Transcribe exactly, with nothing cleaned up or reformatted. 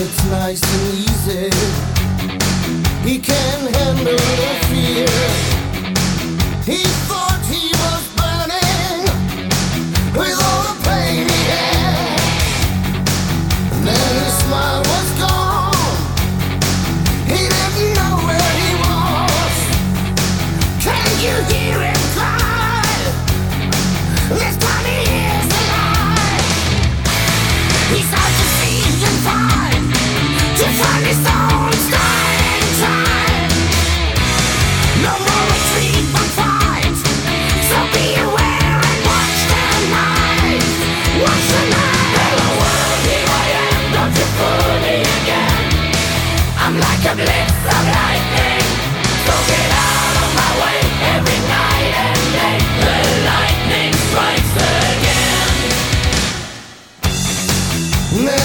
it's nice and easy. He can handle the fear. He thought he was burning with all the pain he had, and then his smile was gone. He didn't know where he was. Can you hear him cry? This time he hears the lie. He's hard to see and find, to find his own style and time. No more retreat but fight. So be aware and watch the night. Watch the night. Hello world, here I am. Don't you fool me again. I'm like a blitz of lightning, so get out of my way. Every night and day the lightning strikes again.